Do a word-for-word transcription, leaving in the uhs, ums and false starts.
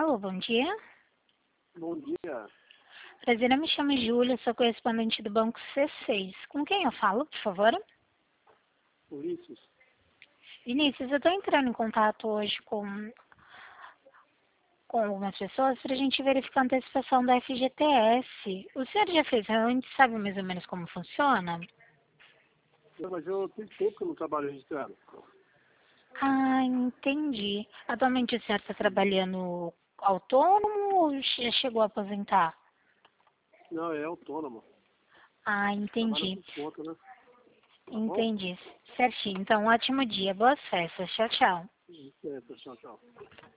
Alô, bom dia. Bom dia. Prazer, eu me chamo Júlia, sou correspondente do Banco C seis. Com quem eu falo, por favor? Ulisses. Vinícius, eu estou entrando em contato hoje com, com algumas pessoas para a gente verificar a antecipação da F G T S. O senhor já fez, a gente sabe mais ou menos como funciona? Não, mas eu tenho tempo que eu não trabalho registrado. Ah, entendi. Atualmente o senhor está trabalhando autônomo ou já chegou a aposentar? Não, é autônomo. Ah, Trabalha entendi. por conta, né? Tá bom? Entendi. Certinho. Então, um ótimo dia. Boas festas. Tchau, tchau. É, tchau, tchau.